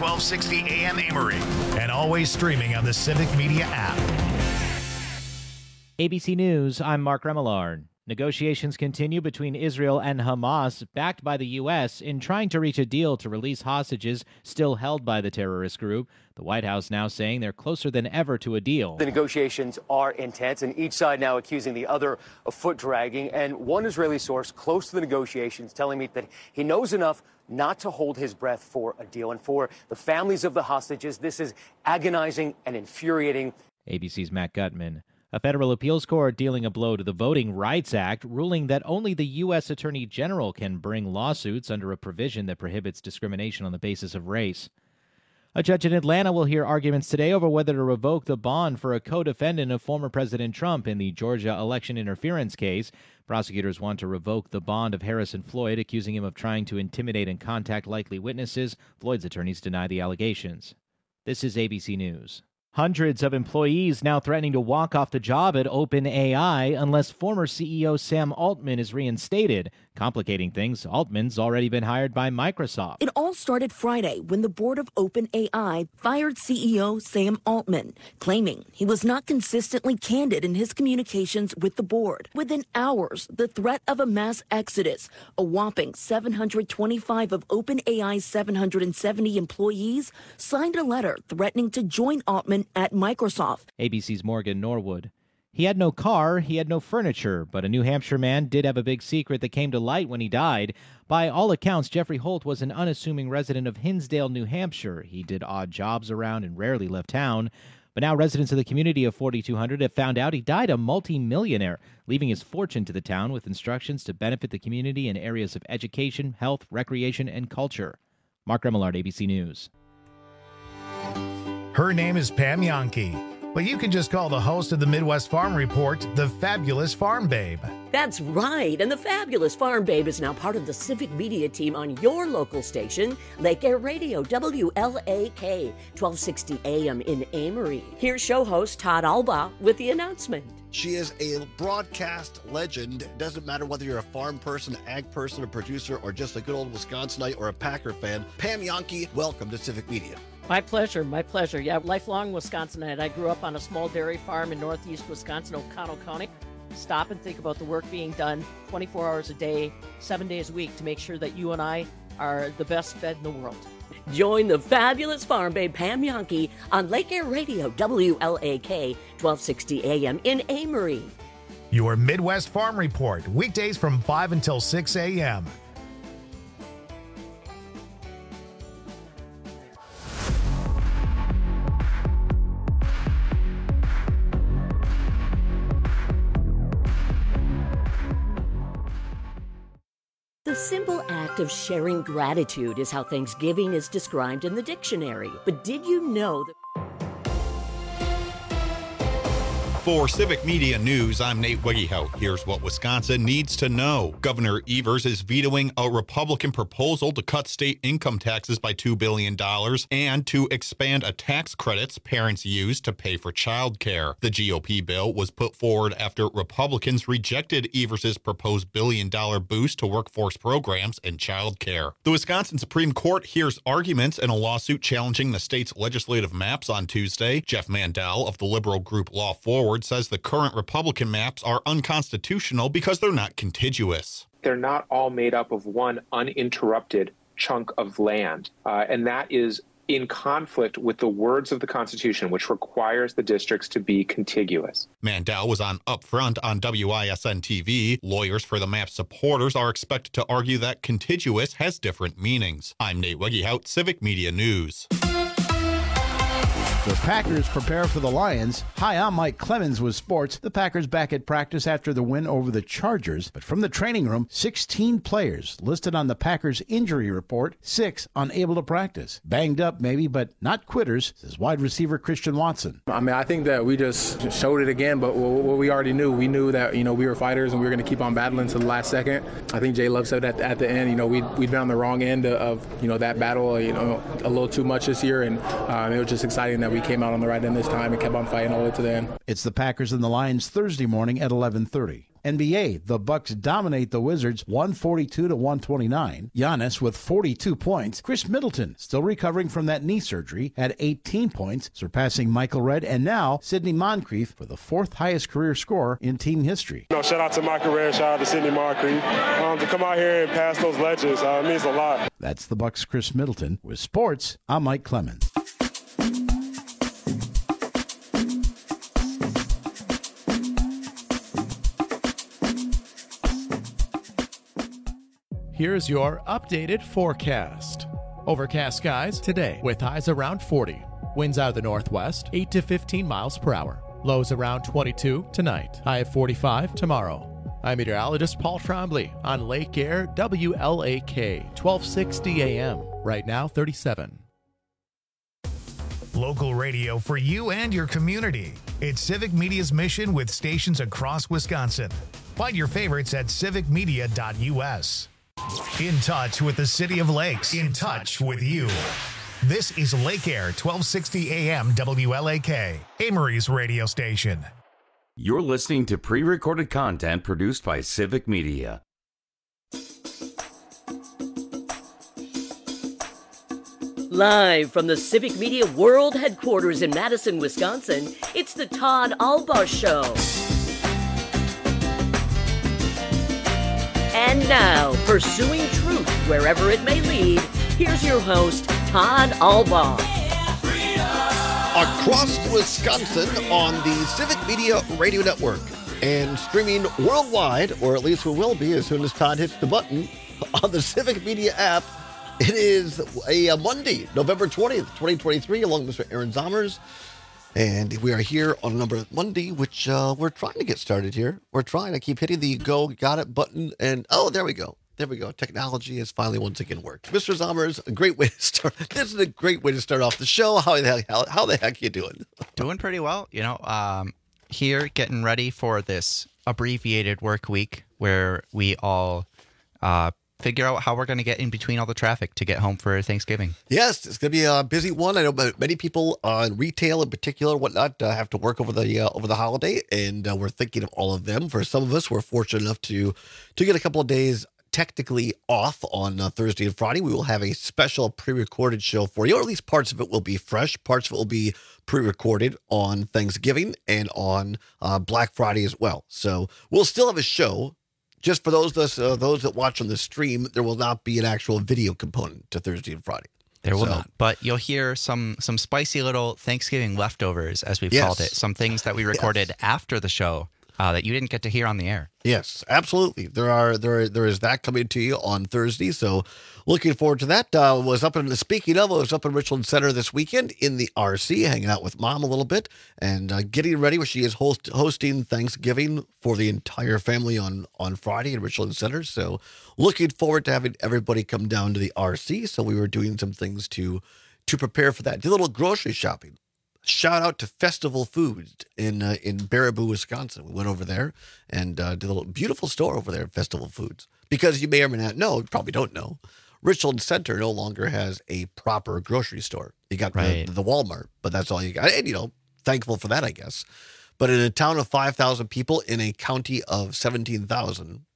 1260 AM Amory, and always streaming on the Civic Media app. ABC News, I'm Mark Remillard. Negotiations continue between Israel and Hamas, backed by the U.S., in trying to reach a deal to release hostages still held by the terrorist group. The White House now saying they're closer than ever to a deal. The negotiations are intense, and each side now accusing the other of foot-dragging. And one Israeli source close to the negotiations telling me that he knows enough not to hold his breath for a deal. And for the families of the hostages, this is agonizing and infuriating. ABC's Matt Gutman. A federal appeals court dealing a blow to the Voting Rights Act, ruling that only the U.S. Attorney General can bring lawsuits under a provision that prohibits discrimination on the basis of race. A judge in Atlanta will hear arguments today over whether to revoke the bond for a co-defendant of former President Trump in the Georgia election interference case. Prosecutors want to revoke the bond of Harrison Floyd, accusing him of trying to intimidate and contact likely witnesses. Floyd's attorneys deny the allegations. This is ABC News. Hundreds of employees now threatening to walk off the job at OpenAI unless former CEO Sam Altman is reinstated. Complicating things, Altman's already been hired by Microsoft. It all started Friday when the board of OpenAI fired CEO Sam Altman, claiming he was not consistently candid in his communications with the board. Within hours, the threat of a mass exodus, a whopping 725 of OpenAI's 770 employees signed a letter threatening to join Altman at Microsoft. ABC's Morgan Norwood. He had no car, he had no furniture, but a New Hampshire man did have a big secret that came to light when he died. By all accounts, Jeffrey Holt was an unassuming resident of Hinsdale, New Hampshire. He did odd jobs around and rarely left town. But now residents of the community of 4200 have found out he died a multi-millionaire, leaving his fortune to the town with instructions to benefit the community in areas of education, health, recreation, and culture. Mark Remillard, ABC News. Her name is Pam Yankee, but you can just call the host of the Midwest Farm Report the Fabulous Farm Babe. That's right, and the Fabulous Farm Babe is now part of the Civic Media team on your local station, Lake Air Radio, WLAK, 1260 AM in Amory. Here's show host Todd Alba with the announcement. She is a broadcast legend. It doesn't matter whether you're a farm person, ag person, a producer, or just a good old Wisconsinite or a Packer fan. Pam Yankee, welcome to Civic Media. My pleasure, my pleasure. Yeah, lifelong Wisconsinite. I grew up on a small dairy farm in northeast Wisconsin, O'Connell County. Stop and think about the work being done 24 hours a day, 7 days a week to make sure that you and I are the best fed in the world. Join the Fabulous Farm Babe Pam Yankee on Lake Air Radio, WLAK, 1260 AM in Amory. Your Midwest Farm Report, weekdays from 5 until 6 a.m. The simple act of sharing gratitude is how Thanksgiving is described in the dictionary. But did you know that... For Civic Media News, I'm Nate Wiggyhout. Here's what Wisconsin needs to know. Governor Evers is vetoing a Republican proposal to cut state income taxes by $2 billion and to expand a tax credits parents use to pay for childcare. The GOP bill was put forward after Republicans rejected Evers' proposed billion-dollar boost to workforce programs and childcare. The Wisconsin Supreme Court hears arguments in a lawsuit challenging the state's legislative maps on Tuesday. Jeff Mandel of the liberal group Law Forward says the current Republican maps are unconstitutional because they're not contiguous. They're not all made up of one uninterrupted chunk of land, and that is in conflict with the words of the Constitution, which requires the districts to be contiguous. Mandel was on Upfront on WISN TV. Lawyers for the map supporters are expected to argue that contiguous has different meanings. I'm Nate Wiggyhout, Civic Media News. The Packers prepare for the Lions. Hi, I'm Mike Clemens with sports. The Packers back at practice after the win over the Chargers. But from the training room, 16 players listed on the Packers injury report, 6 unable to practice. Banged up maybe, but not quitters, says wide receiver Christian Watson. I think that we just showed it again, but what we already knew. We knew that, we were fighters and we were going to keep on battling to the last second. I think Jay Love said at the end, we'd been on the wrong end of that battle, a little too much this year, and it was just exciting that we came out on the right end this time and kept on fighting all the way to the end. It's the Packers and the Lions Thursday morning at 11:30. NBA, the Bucks dominate the Wizards 142-129. Giannis with 42 points. Chris Middleton, still recovering from that knee surgery, had 18 points, surpassing Michael Redd and now Sidney Moncrief for the fourth highest career score in team history. Shout out to Michael Redd, shout out to Sidney Moncrief. To come out here and pass those legends means a lot. That's the Bucks' Chris Middleton. With sports, I'm Mike Clemens. Here's your updated forecast. Overcast skies today with highs around 40. Winds out of the northwest, 8 to 15 miles per hour. Lows around 22 tonight. High of 45 tomorrow. I'm meteorologist Paul Trombley on Lake Air WLAK, 1260 AM. Right now, 37. Local radio for you and your community. It's Civic Media's mission with stations across Wisconsin. Find your favorites at civicmedia.us. In touch with the City of Lakes. In touch with you. This is Lake Air 1260 AM WLAK, Amory's radio station. You're listening to pre-recorded content produced by Civic Media. Live from the Civic Media World Headquarters in Madison, Wisconsin, it's the Todd Albaugh Show. And now, pursuing truth wherever it may lead, here's your host, Todd Albaugh. Across Wisconsin on the Civic Media Radio Network and streaming worldwide, or at least we will be as soon as Todd hits the button on the Civic Media app. It is a Monday, November 20th, 2023, along with Mr. Aaron Zommers. And we are here on another Monday, which we're trying to get started here. We're trying to keep hitting the go, got it button. And, oh, there we go. There we go. Technology has finally once again worked. Mr. Zommers, a great way to start. This is a great way to start off the show. How the heck you doing? Doing pretty well. Here getting ready for this abbreviated work week where we all figure out how we're going to get in between all the traffic to get home for Thanksgiving. Yes, it's going to be a busy one. I know many people in retail in particular, whatnot, have to work over the holiday, and we're thinking of all of them. For some of us, we're fortunate enough to get a couple of days technically off on Thursday and Friday. We will have a special pre-recorded show for you, or at least parts of it will be fresh. Parts of it will be pre-recorded on Thanksgiving and on Black Friday as well. So we'll still have a show. Just for those that watch on the stream, there will not be an actual video component to Thursday and Friday. There will not. But you'll hear some spicy little Thanksgiving leftovers, as we've called it. Some things that we recorded after the show that you didn't get to hear on the air. Yes, absolutely. There is that coming to you on Thursday. So looking forward to that. Speaking of, I was up in Richland Center this weekend in the RC, hanging out with Mom a little bit and getting ready. She is hosting Thanksgiving for the entire family on Friday in Richland Center. So looking forward to having everybody come down to the RC. So we were doing some things to prepare for that. Did a little grocery shopping. Shout out to Festival Foods in Baraboo, Wisconsin. We went over there and did a little beautiful store over there at Festival Foods. Because you may or may not know, you probably don't know, Richland Center no longer has a proper grocery store. You got the Walmart, but that's all you got. And, thankful for that, I guess. But in a town of 5,000 people, in a county of 17,000,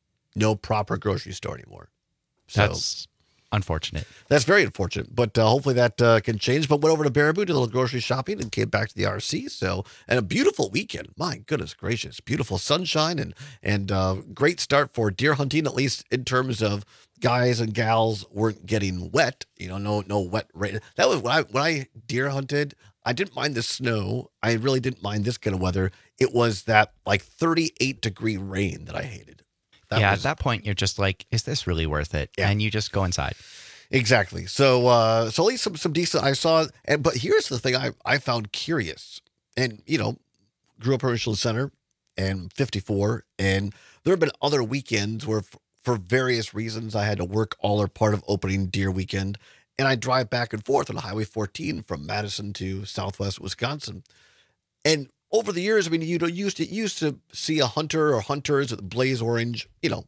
no proper grocery store anymore. That's unfortunate. That's very unfortunate, but hopefully that can change. But went over to Baraboo, did a little grocery shopping, and came back to the RC. And a beautiful weekend. My goodness gracious. Beautiful sunshine and great start for deer hunting, at least in terms of guys and gals weren't getting wet. No wet rain. That was when I deer hunted. I didn't mind the snow. I really didn't mind this kind of weather. It was that 38-degree rain that I hated. At that point, you're just like, is this really worth it? Yeah. And you just go inside. Exactly. So at least some decent, I saw, but here's the thing I found curious. And, grew up in Richland Center and 54, and there have been other weekends where for various reasons I had to work all or part of opening deer weekend, and I drive back and forth on Highway 14 from Madison to Southwest Wisconsin. And over the years, you used to see a hunter or hunters at the Blaze Orange,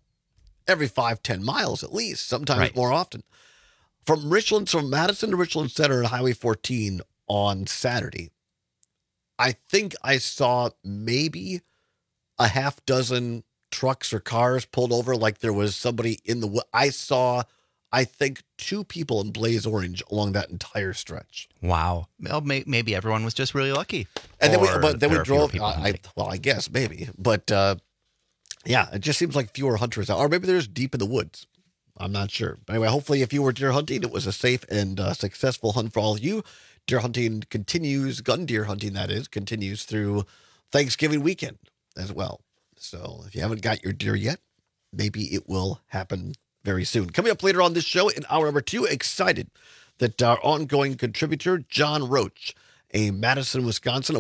every 5-10 miles at least, sometimes more often. From Madison to Richland Center on Highway 14 on Saturday, I think I saw maybe a half dozen trucks or cars pulled over like there was somebody in the I saw, I think, 2 people in blaze orange along that entire stretch. Wow. Well, maybe everyone was just really lucky. And then we drove. I guess maybe, but yeah, it just seems like fewer hunters out, or maybe they're just deep in the woods. I'm not sure. But anyway, hopefully, if you were deer hunting, it was a safe and successful hunt for all of you. Deer hunting continues, gun deer hunting, that is, continues through Thanksgiving weekend as well. So if you haven't got your deer yet, maybe it will happen very soon. Coming up later on this show in hour number 2, excited that our ongoing contributor, John Roach, a Madison, Wisconsin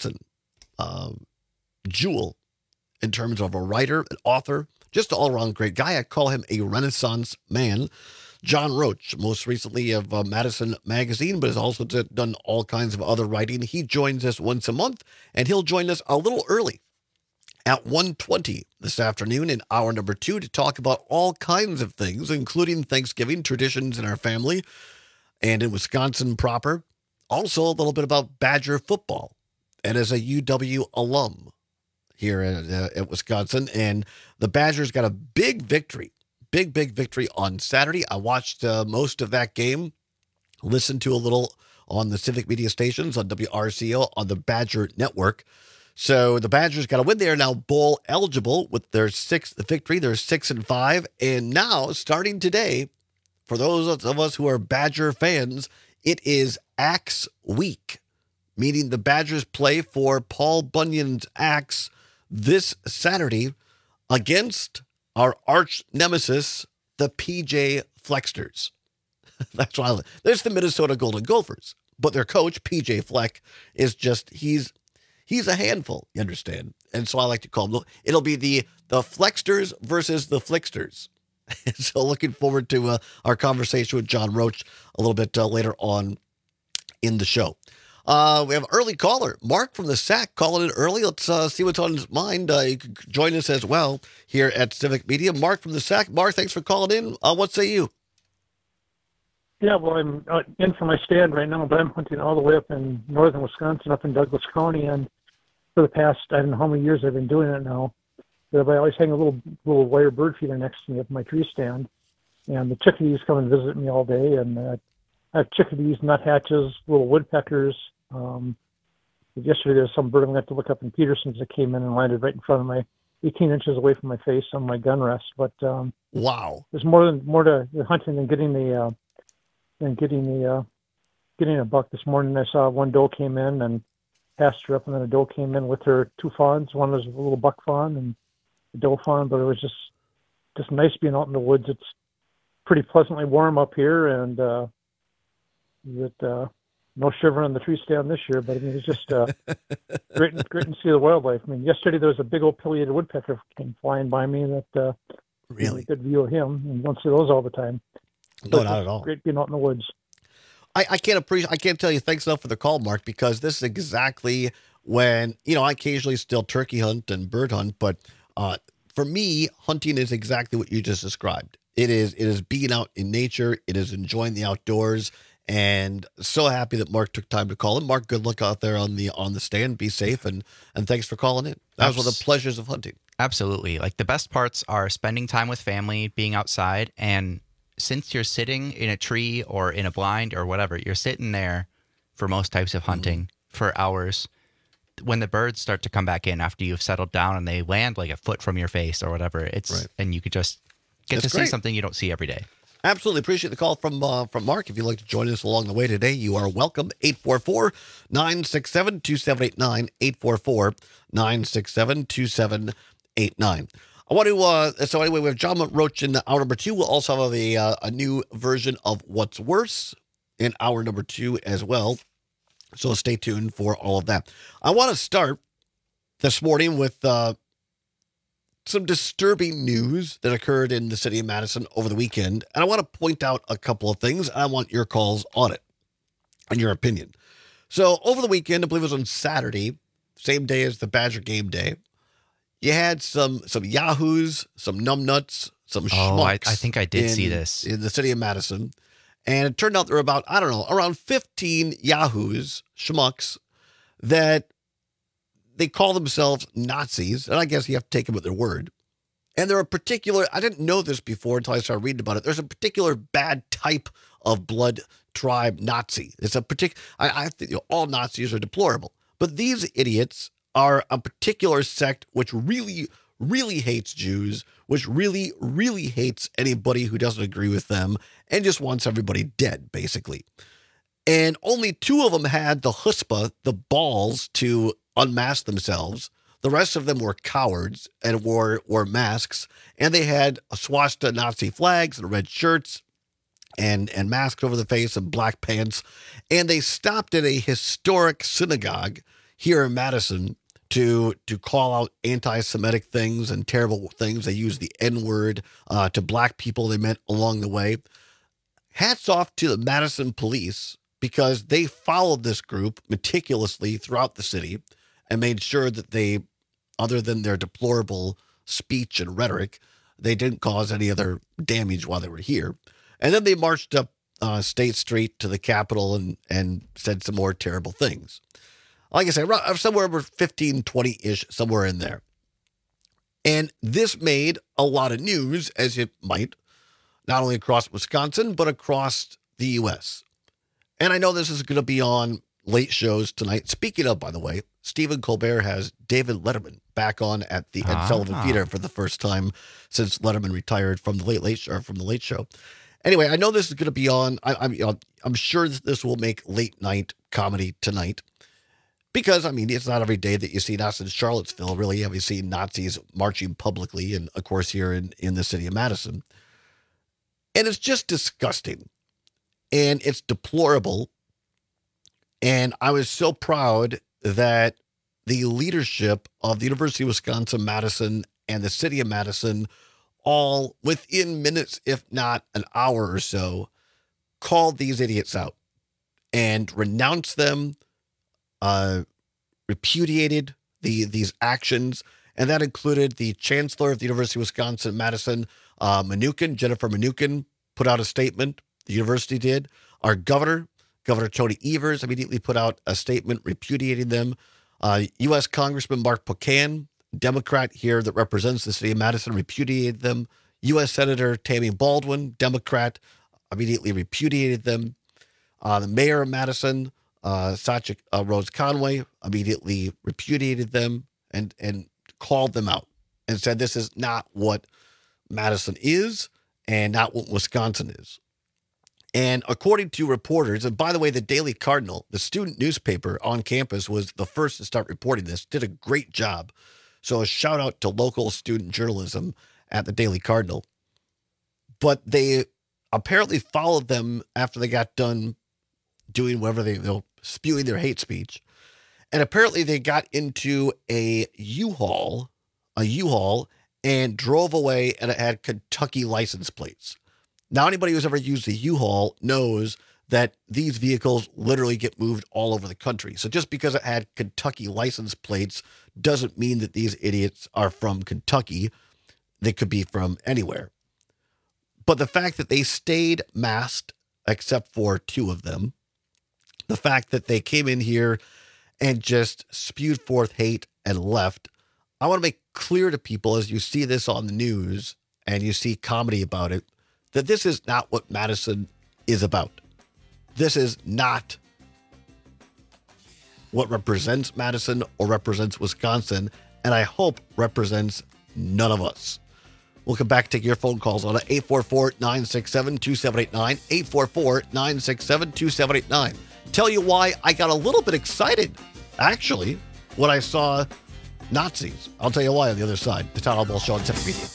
jewel in terms of a writer, an author, just an all-around great guy. I call him a Renaissance man. John Roach, most recently of Madison Magazine, but has also done all kinds of other writing. He joins us once a month, and he'll join us a little early at 1:20 this afternoon in hour number 2 to talk about all kinds of things, including Thanksgiving traditions in our family and in Wisconsin proper. Also, a little bit about Badger football. And as a UW alum here at Wisconsin, and the Badgers got a big victory on Saturday. I watched most of that game, listened to a little on the Civic Media stations, on WRCO, on the Badger Network. So the Badgers got a win. They are now bowl eligible with their 6th victory. They're 6-5. And now, starting today, for those of us who are Badger fans, it is Axe Week, meaning the Badgers play for Paul Bunyan's Axe this Saturday against our arch nemesis, the PJ Flexters. That's why there's the Minnesota Golden Gophers, but their coach, PJ Fleck, is just, he's a handful, you understand? And so I like to call him, it'll be the Flexters versus the Flicksters. So looking forward to our conversation with John Roach a little bit later on in the show. We have an early caller, Mark from the SAC, calling in early. Let's see what's on his mind. You can join us as well here at Civic Media. Mark from the SAC. Mark, thanks for calling in. What say you? Yeah, well, I'm in for my stand right now, but I'm hunting all the way up in northern Wisconsin, up in Douglas County, and for the past, I don't know how many years I've been doing it now, but I always hang a little wire bird feeder next to me at my tree stand, and the chickadees come and visit me all day, and I have chickadees, nuthatches, little woodpeckers. Yesterday there was some bird I'm going to have to look up in Peterson's that came in and landed right in front of my 18 inches away from my face on my gun rest. But wow, there's more to the hunting than getting a buck. This morning I saw one doe came in and passed her up, and then a doe came in with her 2 fawns. One was a little buck fawn and a doe fawn, but it was just nice being out in the woods. It's pretty pleasantly warm up here, and no shivering on the tree stand this year, but I mean, it's just great to see the wildlife. I mean, yesterday there was a big old pileated woodpecker came flying by me that really good view of him, and you don't see those all the time. No, not at all. Great being out in the woods. I can't tell you thanks enough for the call, Mark, because this is exactly when, I occasionally still turkey hunt and bird hunt, but for me, hunting is exactly what you just described. It is being out in nature. It is enjoying the outdoors. And so happy that Mark took time to call in. Mark, good luck out there on the stand. Be safe, and thanks for calling in. That was one of the pleasures of hunting. Absolutely. Like, the best parts are spending time with family, being outside, and since you're sitting in a tree or in a blind or whatever, you're sitting there for most types of hunting for hours. When the birds start to come back in after you've settled down and they land like a foot from your face or whatever, and you could just get to see something you don't see every day. Absolutely. Appreciate the call from Mark. If you'd like to join us along the way today, you are welcome. 844-967-2789, 844-967-2789. I want to, so anyway, we have John Roach in hour number 2. We'll also have a new version of What's Worse in hour number 2 as well. So stay tuned for all of that. I want to start this morning with some disturbing news that occurred in the city of Madison over the weekend. And I want to point out a couple of things. I want your calls on it and your opinion. So over the weekend, I believe it was on Saturday, same day as the Badger game day, you had some yahoos, some numbnuts, some schmucks. I think I did see this. In the city of Madison. And it turned out there were about, around 15 yahoos, schmucks, that they call themselves Nazis. And I guess you have to take them at their word. And there are particular, I didn't know this before until I started reading about it. There's a particular bad type of blood tribe Nazi. It's a particular, I think all Nazis are deplorable, but these idiots are a particular sect which really, really hates Jews, which really, really hates anybody who doesn't agree with them and just wants everybody dead, basically. And only 2 of them had the chutzpah, the balls to unmask themselves. The rest of them were cowards and wore masks, and they had swastika Nazi flags and red shirts and masks over the face and black pants. And they stopped at a historic synagogue here in Madison to call out anti-Semitic things and terrible things. They used the N-word to black people they met along the way. Hats off to the Madison police, because they followed this group meticulously throughout the city and made sure that they, other than their deplorable speech and rhetoric, they didn't cause any other damage while they were here. And then they marched up State Street to the Capitol and said some more terrible things. Like I said, somewhere over 15, 20-ish, somewhere in there. And this made a lot of news, as it might, not only across Wisconsin, but across the U.S. And I know this is going to be on late shows tonight. Speaking of, by the way, Stephen Colbert has David Letterman back on at the Ed Sullivan Theater for the first time since Letterman retired from the Late Show. Anyway, I know this is going to be on. I'm sure that this will make late night comedy tonight, because I mean it's not every day that you see us in Charlottesville. Really, have you seen Nazis marching publicly, and of course here in the city of Madison, and it's just disgusting. And it's deplorable. And I was so proud that the leadership of the University of Wisconsin-Madison and the city of Madison, all within minutes, if not an hour or so, called these idiots out and renounced them, repudiated these actions. And that included the chancellor of the University of Wisconsin-Madison, Jennifer Mnuchin, put out a statement. The university did. Our Governor Tony Evers, immediately put out a statement repudiating them. U.S. Congressman Mark Pocan, Democrat here that represents the city of Madison, repudiated them. U.S. Senator Tammy Baldwin, Democrat, immediately repudiated them. The mayor of Madison, Satya Rose Conway, immediately repudiated them and called them out and said this is not what Madison is and not what Wisconsin is. And according to reporters, and by the way, the Daily Cardinal, the student newspaper on campus, was the first to start reporting this, did a great job. So a shout out to local student journalism at the Daily Cardinal. But they apparently followed them after they got done doing whatever they spewing their hate speech. And apparently they got into a U-Haul, and drove away, and it had Kentucky license plates. Now, anybody who's ever used a U-Haul knows that these vehicles literally get moved all over the country. So just because it had Kentucky license plates doesn't mean that these idiots are from Kentucky. They could be from anywhere. But the fact that they stayed masked, except for 2 of them, the fact that they came in here and just spewed forth hate and left, I want to make clear to people as you see this on the news and you see comedy about it, that this is not what Madison is about. This is not what represents Madison or represents Wisconsin, and I hope represents none of us. We'll come back, take your phone calls on it, 844-967-2789, 844-967-2789. Tell you why I got a little bit excited, actually, when I saw Nazis. I'll tell you why on the other side. The Town Hall Ball Show on Civic Media.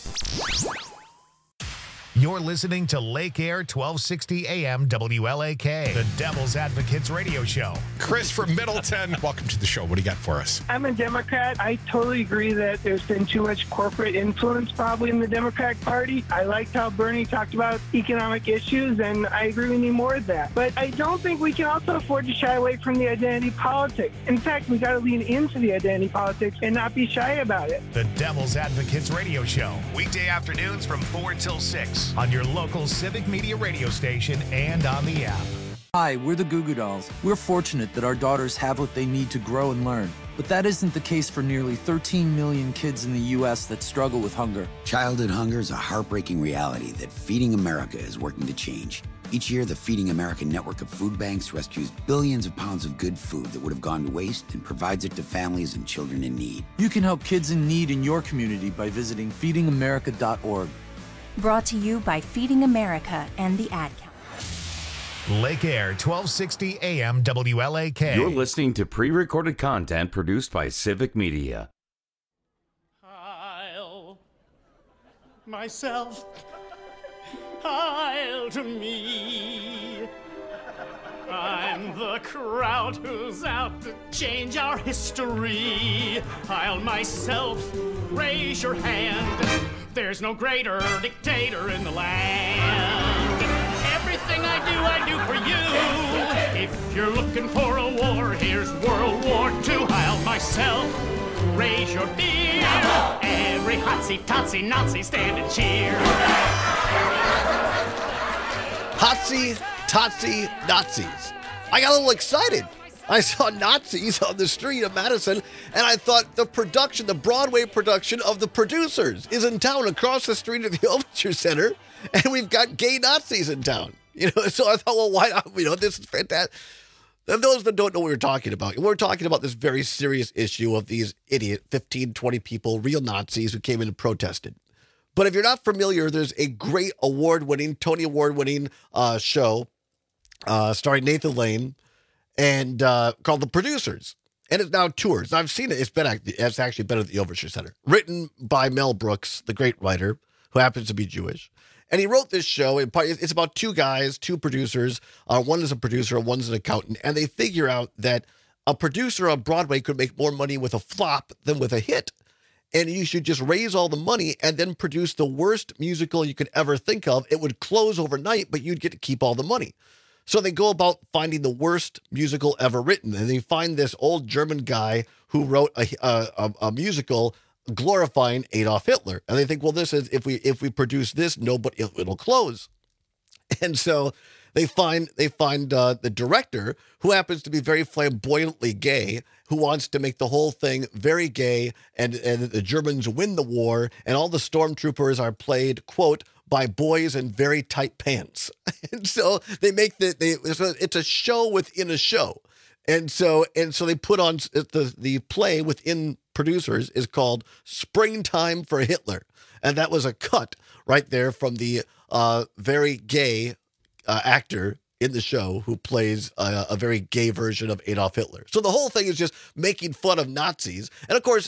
You're listening to Lake Air 1260 AM WLAK, the Devil's Advocates radio show. Chris from Middleton, welcome to the show. What do you got for us? I'm a Democrat. I totally agree that there's been too much corporate influence probably in the Democratic Party. I liked how Bernie talked about economic issues, and I agree we need more of that. But I don't think we can also afford to shy away from the identity politics. In fact, we got to lean into the identity politics and not be shy about it. The Devil's Advocates radio show, weekday afternoons from 4 till 6 on your local Civic Media radio station and on the app. Hi, we're the Goo Goo Dolls. We're fortunate that our daughters have what they need to grow and learn. But that isn't the case for nearly 13 million kids in the U.S. that struggle with hunger. Childhood hunger is a heartbreaking reality that Feeding America is working to change. Each year, the Feeding America network of food banks rescues billions of pounds of good food that would have gone to waste and provides it to families and children in need. You can help kids in need in your community by visiting feedingamerica.org. Brought to you by Feeding America and the Ad Council. Lake Air, 1260 AM WLAK. You're listening to pre-recorded content produced by Civic Media. Myself, I'll to me. I'm the crowd who's out to change our history. I'll myself, raise your hand. There's no greater dictator in the land. Everything I do for you. If you're looking for a war, here's World War II. I'll myself raise your beer. Every hotsy, totsy, Nazi stand and cheer. Hotsy, totsy, Nazis. I got a little excited. I saw Nazis on the street of Madison, and I thought the Broadway production of The Producers is in town across the street at the Overture Center, and we've got gay Nazis in town. So I thought, well, why not? This is fantastic. And those that don't know what we're talking about, we're talking about this very serious issue of these idiot 15, 20 people, real Nazis who came in and protested. But if you're not familiar, there's a great Tony Award-winning show starring Nathan Lane and called The Producers. And it's now tours. I've seen it. It's actually been at the Overture Center. Written by Mel Brooks, the great writer, who happens to be Jewish. And he wrote this show. It's about two guys, two producers. One is a producer, one's an accountant. And they figure out that a producer on Broadway could make more money with a flop than with a hit. And you should just raise all the money and then produce the worst musical you could ever think of. It would close overnight, but you'd get to keep all the money. So they go about finding the worst musical ever written. And they find this old German guy who wrote a musical glorifying Adolf Hitler. And they think, well, this is, if we produce this, it'll close. And so they find the director, who happens to be very flamboyantly gay, who wants to make the whole thing very gay, and the Germans win the war, and all the stormtroopers are played, quote, by boys in very tight pants. And so they make it's a show within a show. And so they put on the play within Producers is called Springtime for Hitler. And that was a cut right there from the very gay actor in the show who plays a very gay version of Adolf Hitler. So the whole thing is just making fun of Nazis. And of course,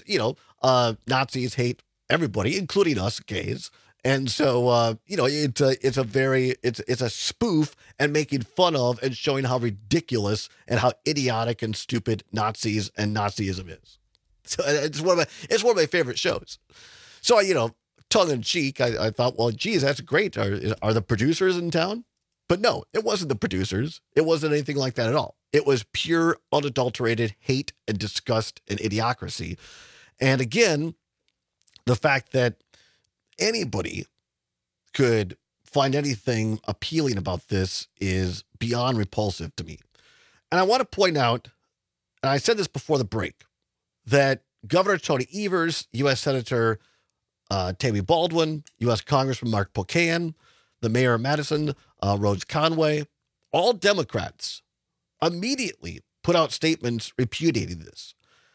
Nazis hate everybody, including us gays. And so, it's a spoof and making fun of and showing how ridiculous and how idiotic and stupid Nazis and Nazism is. So it's one of my favorite shows. So, tongue in cheek, I thought, well, geez, that's great. Are the Producers in town? But no, it wasn't the Producers. It wasn't anything like that at all. It was pure, unadulterated hate and disgust and idiocracy. And again, the fact that anybody could find anything appealing about this is beyond repulsive to me. And I want to point out, and I said this before the break, that Governor Tony Evers, U.S. Senator Tammy Baldwin, U.S. Congressman Mark Pocan, the mayor of Madison, Rhodes Conway, all Democrats immediately put out statements repudiating this.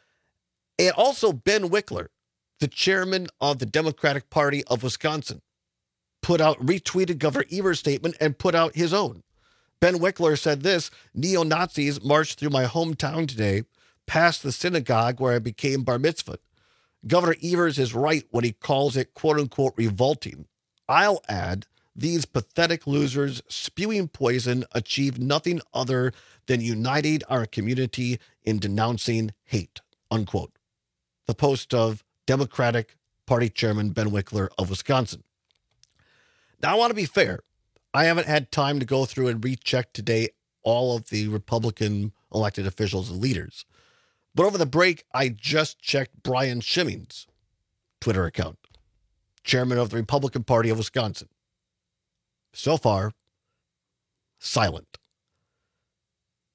And also Ben Wickler, the chairman of the Democratic Party of Wisconsin, retweeted Governor Evers' statement and put out his own. Ben Wickler said this: "Neo-Nazis marched through my hometown today, past the synagogue where I became bar mitzvahed. Governor Evers is right when he calls it quote-unquote revolting. I'll add, these pathetic losers spewing poison achieved nothing other than uniting our community in denouncing hate," unquote. The post of Democratic Party Chairman Ben Wickler of Wisconsin. Now, I want to be fair. I haven't had time to go through and recheck today all of the Republican elected officials and leaders. But over the break, I just checked Brian Schimming's Twitter account, chairman of the Republican Party of Wisconsin. So far, silent.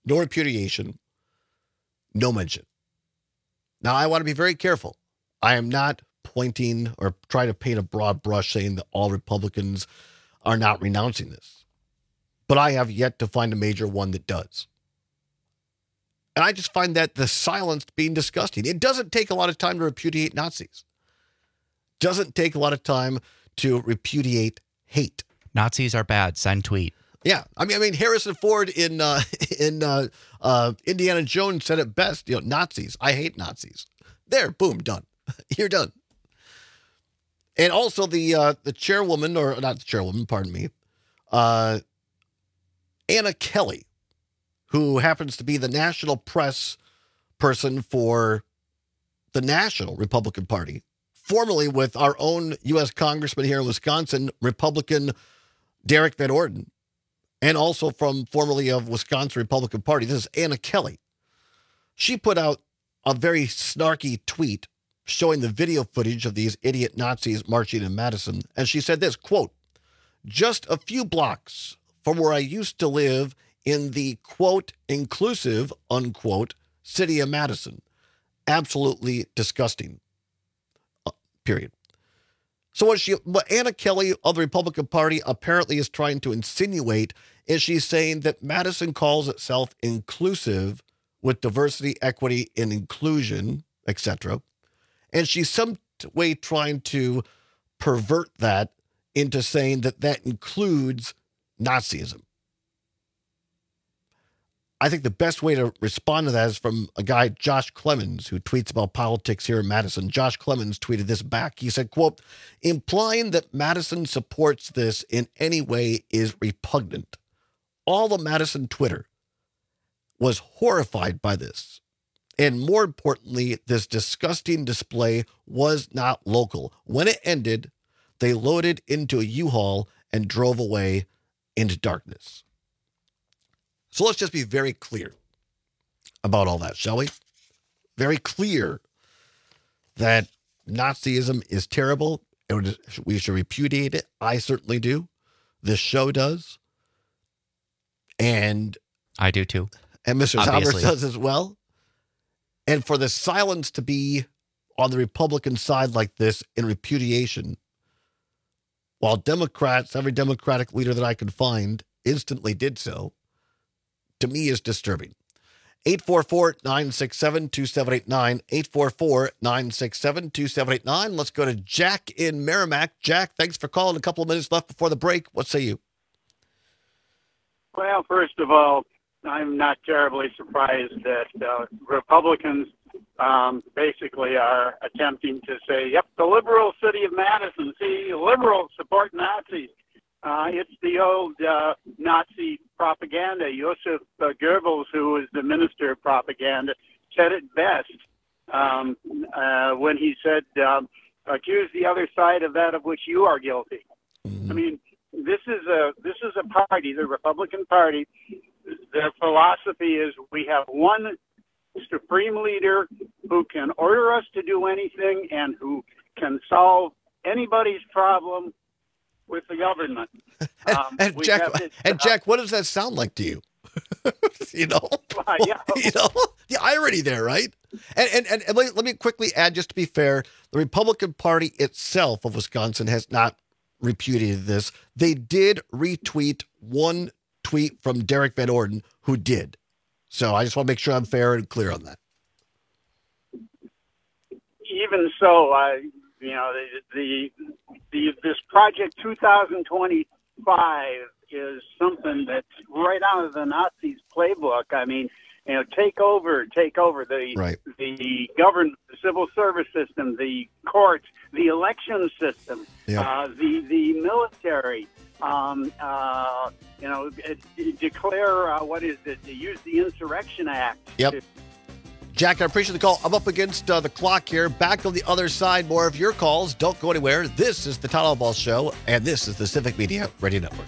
no repudiation, no mention. Now, I want to be very careful. I am not pointing or trying to paint a broad brush saying that all Republicans are not renouncing this. But I have yet to find a major one that does. And I just find that the silence being disgusting. It doesn't take a lot of time to repudiate Nazis. Doesn't take a lot of time to repudiate hate. Nazis are bad. Send tweet. Yeah, I mean, Harrison Ford in Indiana Jones said it best. Nazis. I hate Nazis. There, boom, done. You're done. And also the chairwoman, or not the chairwoman, pardon me, Anna Kelly, who happens to be the national press person for the National Republican Party, formerly with our own U.S. Congressman here in Wisconsin, Republican Derek Van Orden, and also from formerly of Wisconsin Republican Party. This is Anna Kelly. She put out a very snarky tweet showing the video footage of these idiot Nazis marching in Madison. And she said this, quote, "Just a few blocks from where I used to live in the, quote, inclusive, unquote, city of Madison. Absolutely disgusting. Period." So what Anna Kelly of the Republican Party apparently is trying to insinuate is she's saying that Madison calls itself inclusive with diversity, equity, and inclusion, etc. And she's some way trying to pervert that into saying that that includes Nazism. I think the best way to respond to that is from a guy, Josh Clemens, who tweets about politics here in Madison. Josh Clemens tweeted this back. He said, quote, "Implying that Madison supports this in any way is repugnant. All of Madison Twitter was horrified by this. And more importantly, this disgusting display was not local. When it ended, they loaded into a U-Haul and drove away into darkness." So let's just be very clear about all that, shall we? Very clear that Nazism is terrible and we should repudiate it. I certainly do. This show does. And I do too. And Mr. Albert does as well. And for the silence to be on the Republican side like this in repudiation, while Democrats, every Democratic leader that I could find, instantly did so, to me is disturbing. 844-967-2789, 844-967-2789. Let's go to Jack in Merrimack. Jack, thanks for calling. A couple of minutes left before the break. What say you? Well, first of all, I'm not terribly surprised that Republicans basically are attempting to say, yep, the liberal city of Madison, see, liberals support Nazis. It's the old Nazi propaganda. Joseph Goebbels, who was the minister of propaganda, said it best when he said, accuse the other side of that of which you are guilty. I mean, this is a party, the Republican Party. Their philosophy is we have one supreme leader who can order us to do anything and who can solve anybody's problem with the government. Jack, what does that sound like to you? Yeah. The irony there, right? And let me quickly add, just to be fair, the Republican Party itself of Wisconsin has not repudiated this. They did retweet one tweet from Derek Van Orden, who did. So I just want to make sure I'm fair and clear on that. Even so, this Project 2025 is something that's right out of the Nazis' playbook. I mean, take over the government, the civil service system, the courts, the election system, the military. Declare use the Insurrection Act. Yep. Jack, I appreciate the call. I'm up against the clock here. Back on the other side, more of your calls. Don't go anywhere. This is the Todd Albaugh Show, and this is the Civic Media Radio Network.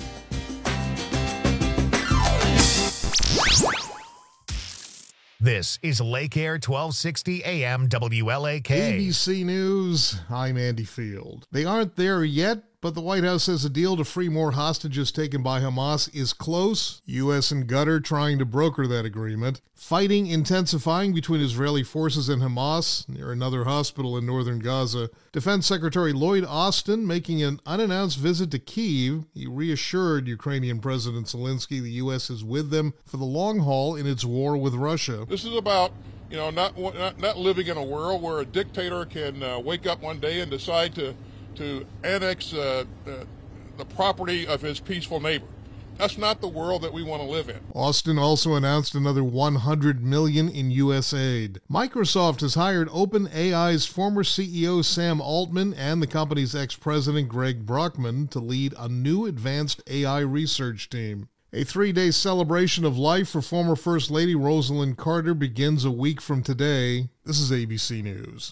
This is Lake Air 1260 AM WLAK. ABC News, I'm Andy Field. They aren't there yet, but but the White House says a deal to free more hostages taken by Hamas is close. U.S. and Qatar trying to broker that agreement. Fighting intensifying between Israeli forces and Hamas near another hospital in northern Gaza. Defense Secretary Lloyd Austin making an unannounced visit to Kyiv. He reassured Ukrainian President Zelensky the U.S. is with them for the long haul in its war with Russia. This is about not living in a world where a dictator can wake up one day and decide to annex the property of his peaceful neighbor. That's not the world that we want to live in. Austin also announced another $100 million in U.S. aid. Microsoft has hired OpenAI's former CEO Sam Altman and the company's ex-president Greg Brockman to lead a new advanced AI research team. A 3-day celebration of life for former First Lady Rosalind Carter begins a week from today. This is ABC News.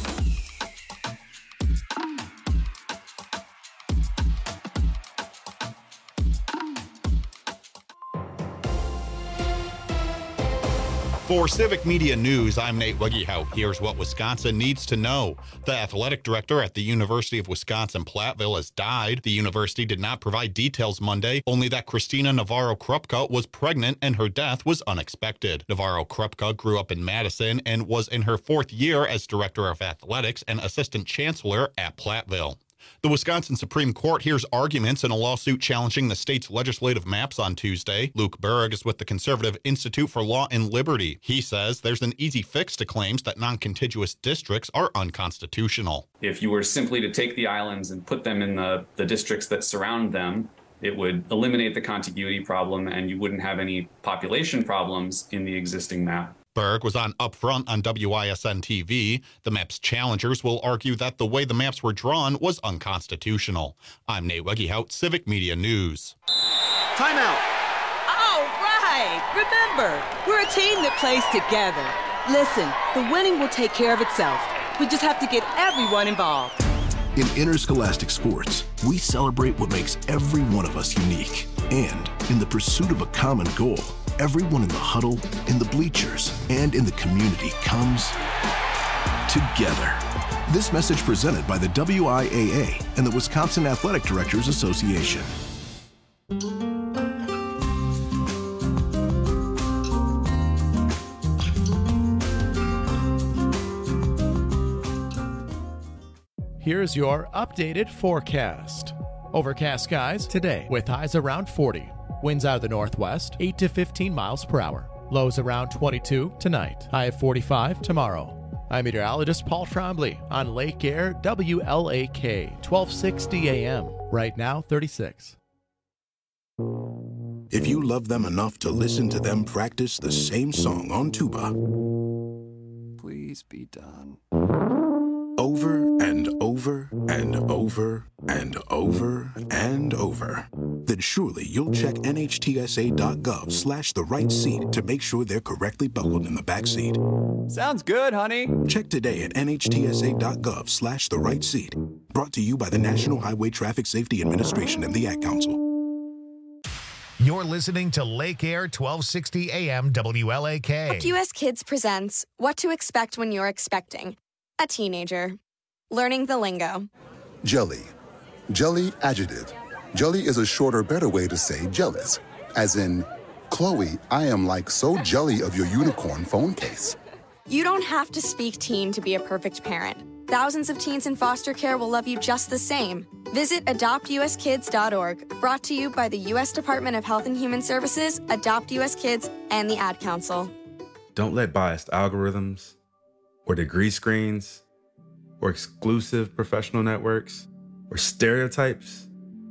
For Civic Media News, I'm Nate Wiggyhout. Here's what Wisconsin needs to know. The athletic director at the University of Wisconsin-Platteville has died. The university did not provide details Monday, only that Christina Navarro-Krupka was pregnant and her death was unexpected. Navarro-Krupka grew up in Madison and was in her 4th year as director of athletics and assistant chancellor at Platteville. The Wisconsin Supreme Court hears arguments in a lawsuit challenging the state's legislative maps on Tuesday. Luke Berg is with the Conservative Institute for Law and Liberty. He says there's an easy fix to claims that non-contiguous districts are unconstitutional. If you were simply to take the islands and put them in the districts that surround them, it would eliminate the contiguity problem and you wouldn't have any population problems in the existing map. Berg was on Upfront on WISN-TV. The map's challengers will argue that the way the maps were drawn was unconstitutional. I'm Nate Wiggyhout, Civic Media News. Timeout. All right. Remember, we're a team that plays together. Listen, the winning will take care of itself. We just have to get everyone involved. In interscholastic sports, we celebrate what makes every one of us unique. And in the pursuit of a common goal, everyone in the huddle, in the bleachers, and in the community comes together. This message presented by the WIAA and the Wisconsin Athletic Directors Association. Here's your updated forecast. Overcast skies today with highs around 40. Winds out of the northwest, 8 to 15 miles per hour. Lows around 22 tonight. High of 45 tomorrow. I'm meteorologist Paul Trombley on Lake Air WLAK, 1260 AM. Right now, 36. If you love them enough to listen to them practice the same song on tuba, please be done. Over and over and over and over and over, then surely you'll check NHTSA.gov/the right seat to make sure they're correctly buckled in the back seat. Sounds good, honey. Check today at NHTSA.gov/the right seat. Brought to you by the National Highway Traffic Safety Administration and the Ad Council. You're listening to Lake Air 1260 AM WLAK. US Kids presents What to Expect When You're Expecting a Teenager. Learning the lingo. Jelly. Jelly adjective. Jelly is a shorter, better way to say jealous. As in, Chloe, I am like so jelly of your unicorn phone case. You don't have to speak teen to be a perfect parent. Thousands of teens in foster care will love you just the same. Visit adoptuskids.org, brought to you by the U.S. Department of Health and Human Services, Adopt U.S. Kids, and the Ad Council. Don't let biased algorithms or degree screens or exclusive professional networks or stereotypes.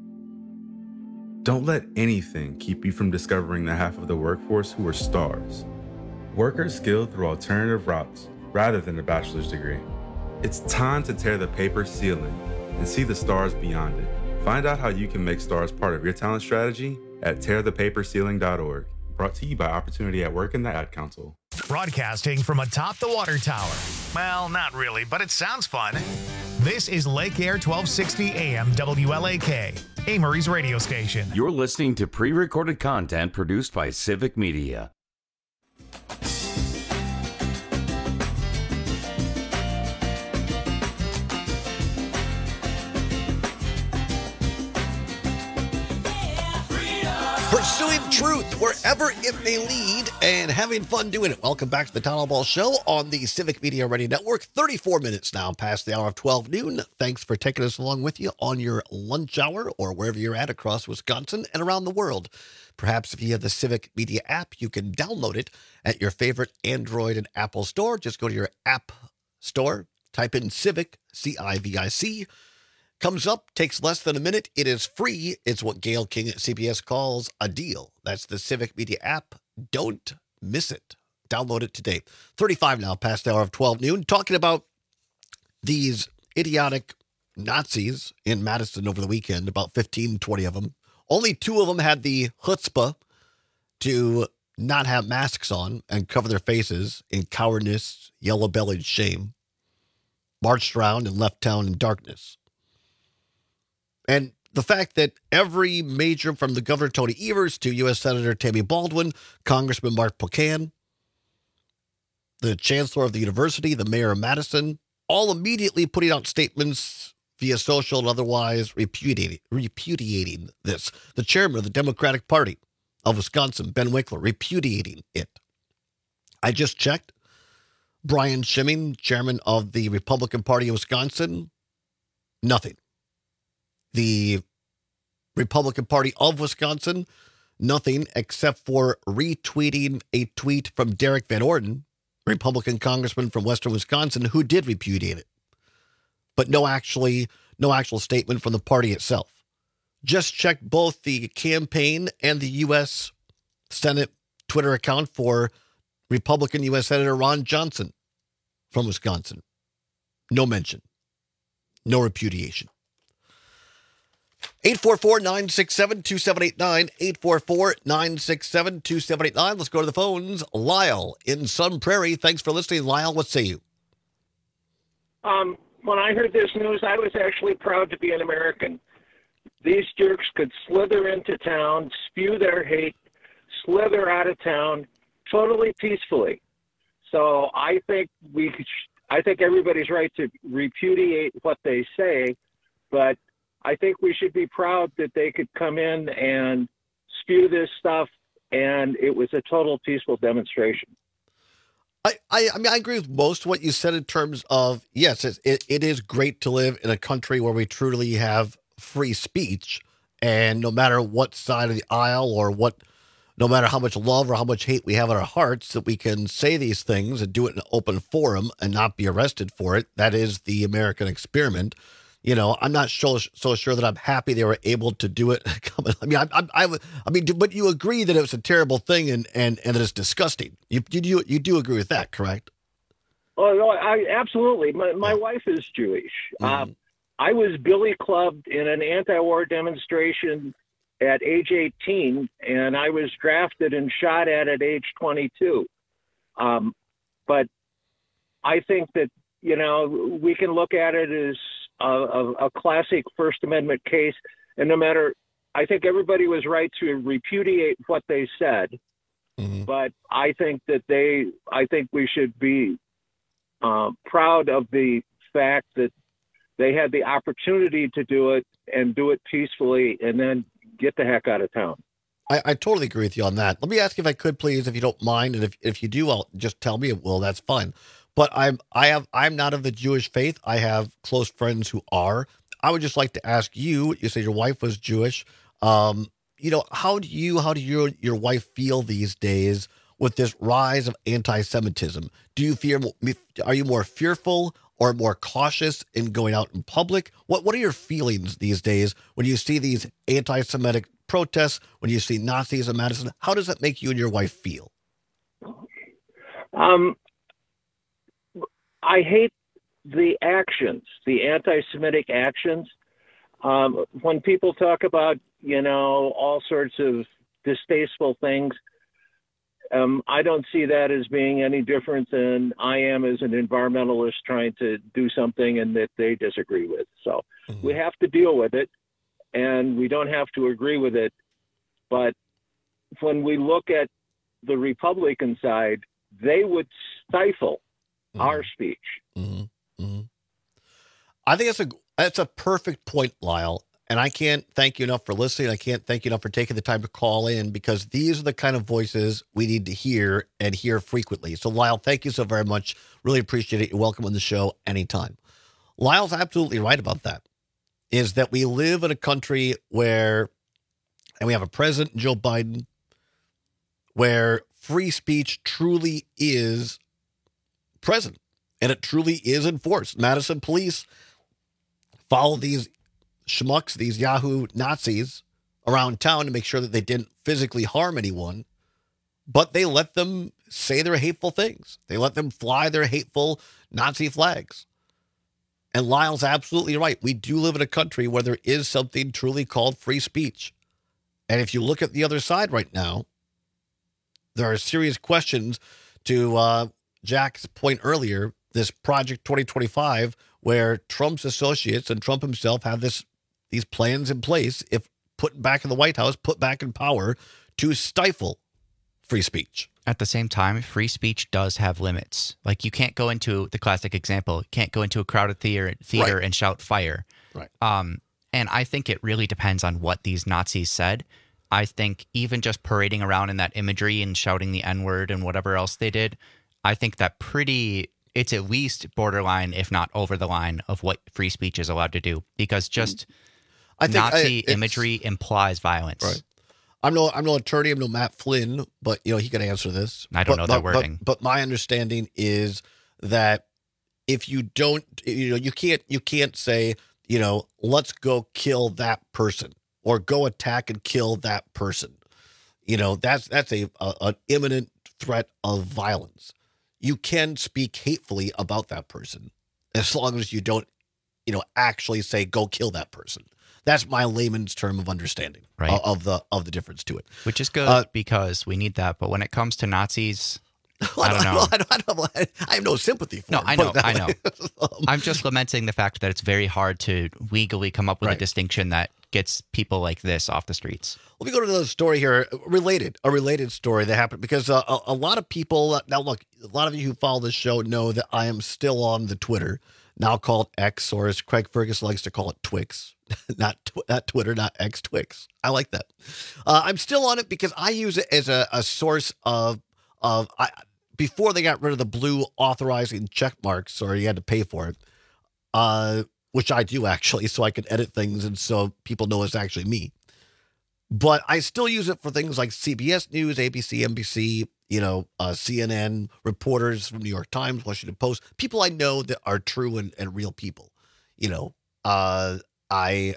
Don't let anything keep you from discovering the half of the workforce who are stars. Workers skilled through alternative routes rather than a bachelor's degree. It's time to tear the paper ceiling and see the stars beyond it. Find out how you can make stars part of your talent strategy at tearthepaperceiling.org. Brought to you by Opportunity at Work and the Ad Council. Broadcasting from atop the water tower. Well, not really, but it sounds fun. This is Lake Air 1260 AM WLAK, Amory's radio station. You're listening to pre-recorded content produced by Civic Media. pursuing truth wherever it may lead and having fun doing it. Welcome back to the Town Hall Ball Show on the Civic Media Radio Network. 34 minutes now past the hour of 12 noon. Thanks for taking us along with you on your lunch hour or wherever you're at across Wisconsin and around the world. Perhaps if you have the Civic Media app, you can download it at your favorite Android and Apple store. Just go to your app store, type in Civic, C-I-V-I-C. Comes up, takes less than a minute. It is free. It's what Gail King at CBS calls a deal. That's the Civic Media app. Don't miss it. Download it today. 35 now, past the hour of 12 noon. Talking about these idiotic Nazis in Madison over the weekend, about 15, 20 of them. Only 2 of them had the chutzpah to not have masks on and cover their faces in cowardice, yellow-bellied shame. Marched around and left town in darkness. And the fact that every major, from the Governor Tony Evers to U.S. Senator Tammy Baldwin, Congressman Mark Pocan, the Chancellor of the University, the Mayor of Madison, all immediately putting out statements via social and otherwise repudiating this. The chairman of the Democratic Party of Wisconsin, Ben Winkler, repudiating it. I just checked. Brian Schimming, chairman of the Republican Party of Wisconsin, nothing. The Republican Party of Wisconsin, nothing except for retweeting a tweet from Derek Van Orden, Republican congressman from Western Wisconsin, who did repudiate it. But no actual statement from the party itself. Just checked both the campaign and the U.S. Senate Twitter account for Republican U.S. Senator Ron Johnson from Wisconsin. No mention. No repudiation. 844-967-2789, 844-967-2789. Let's go to the phones. Lyle in Sun Prairie. Thanks for listening. Lyle, what say you? When I heard this news, I was actually proud to be an American. These jerks could slither into town, spew their hate, slither out of town totally peacefully. So I think everybody's right to repudiate what they say, but I think we should be proud that they could come in and spew this stuff, and it was a total peaceful demonstration. I mean, I agree with most of what you said in terms of, yes, it is great to live in a country where we truly have free speech, and no matter what side of the aisle or no matter how much love or how much hate we have in our hearts, that we can say these things and do it in an open forum and not be arrested for it. That is the American experiment. You know, I'm not so sure that I'm happy they were able to do it. I mean, but you agree that it was a terrible thing and that it's disgusting. You do agree with that, correct? Oh no, absolutely. My wife is Jewish. I was billy clubbed in an anti-war demonstration at age 18, and I was drafted and shot at age 22. But I think that, you know, we can look at it as a classic First Amendment case, and I think everybody was right to repudiate what they said, but I think we should be proud of the fact that they had the opportunity to do it and do it peacefully and then get the heck out of town. I totally agree with you on that. Let me ask you if I could, please, if you don't mind, and if you do, I'll just tell me. Well, that's fine. But I'm not of the Jewish faith. I have close friends who are. I would just like to ask you. You say your wife was Jewish. You know, how do your wife feel these days with this rise of anti-Semitism? Are you more fearful or more cautious in going out in public? What are your feelings these days when you see these anti-Semitic protests? When you see Nazis in Madison, how does that make you and your wife feel? I hate the actions, the anti-Semitic actions. When people talk about, you know, all sorts of distasteful things, I don't see that as being any different than I am as an environmentalist trying to do something and that they disagree with. So we have to deal with it, and we don't have to agree with it. But when we look at the Republican side, they would stifle our speech. I think that's a perfect point, Lyle. And I can't thank you enough for listening. I can't thank you enough for taking the time to call in, because these are the kind of voices we need to hear and hear frequently. So, Lyle, thank you so very much. Really appreciate it. You're welcome on the show anytime. Lyle's absolutely right about that, is that we live in a country where, and we have a president, Joe Biden, where free speech truly is present and it truly is enforced. Madison police follow these schmucks, these Yahoo Nazis around town to make sure that they didn't physically harm anyone, but they let them say their hateful things. They let them fly their hateful Nazi flags. And Lyle's absolutely right. We do live in a country where there is something truly called free speech. And if you look at the other side right now, there are serious questions to Jack's point earlier, this Project 2025, where Trump's associates and Trump himself have these plans in place, if put back in the White House, put back in power, to stifle free speech. At the same time, free speech does have limits. Like, you can't go into the classic example, you can't go into a crowded theater Right. and shout fire. Right. And I think it really depends on what these Nazis said. I think even just parading around in that imagery and shouting the N-word and whatever else they did, I think that it's at least borderline, if not over the line, of what free speech is allowed to do. Because just Nazi imagery implies violence. Right. I'm no attorney. I'm no Matt Flynn, but he can answer this. I don't know that wording. But my understanding is that if you don't, you can't say, let's go kill that person or go attack and kill that person. That's an imminent threat of violence. You can speak hatefully about that person as long as you don't, actually say go kill that person. That's my layman's term of understanding of the difference to it. Which is good because we need that. But when it comes to Nazis, I don't know. I have no sympathy for them. I know. I'm just lamenting the fact that it's very hard to legally come up with a distinction that gets people like this off the streets. Let me go to another story here, a related story that happened because a lot of people, now look, a lot of you who follow this show know that I am still on the Twitter, now called X, or as Craig Ferguson likes to call it, Twix. Not Twitter, not X, Twix. I like that. I'm still on it because I use it as a source of before they got rid of the blue authorizing check marks, or you had to pay for it, which I do actually, so I can edit things and so people know it's actually me. But I still use it for things like CBS News, ABC, NBC, CNN, reporters from New York Times, Washington Post, people I know that are true and real people. I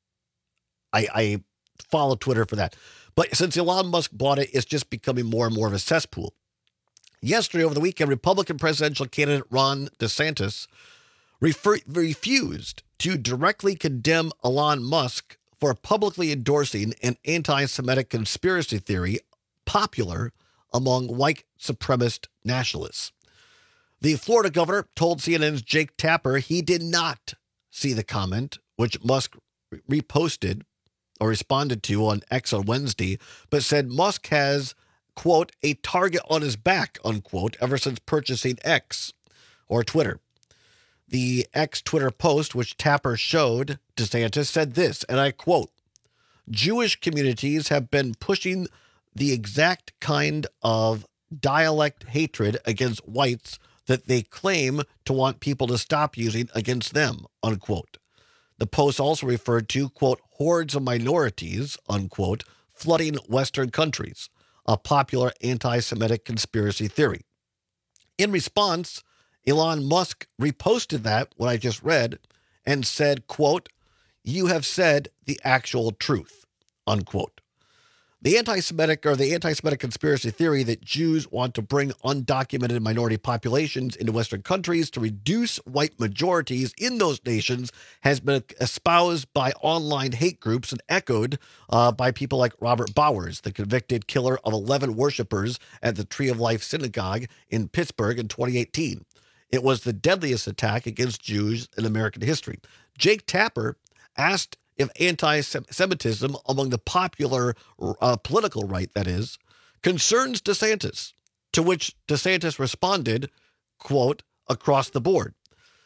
follow Twitter for that. But since Elon Musk bought it, it's just becoming more and more of a cesspool. Yesterday, over the weekend, Republican presidential candidate Ron DeSantis refused to directly condemn Elon Musk for publicly endorsing an anti-Semitic conspiracy theory popular among white supremacist nationalists. The Florida governor told CNN's Jake Tapper he did not see the comment, which Musk reposted or responded to on X on Wednesday, but said Musk has, quote, a target on his back, unquote, ever since purchasing X or Twitter. The X Twitter post, which Tapper showed DeSantis, said this, and I quote, Jewish communities have been pushing the exact kind of dialect hatred against whites that they claim to want people to stop using against them, unquote. The post also referred to, quote, hordes of minorities, unquote, flooding Western countries, a popular anti-Semitic conspiracy theory. In response, Elon Musk reposted that, what I just read, and said, quote, you have said the actual truth, unquote. The anti-Semitic conspiracy theory that Jews want to bring undocumented minority populations into Western countries to reduce white majorities in those nations has been espoused by online hate groups and echoed by people like Robert Bowers, the convicted killer of 11 worshipers at the Tree of Life Synagogue in Pittsburgh in 2018. It was the deadliest attack against Jews in American history. Jake Tapper asked if anti-Semitism among the popular political right, that is, concerns DeSantis, to which DeSantis responded, quote, across the board.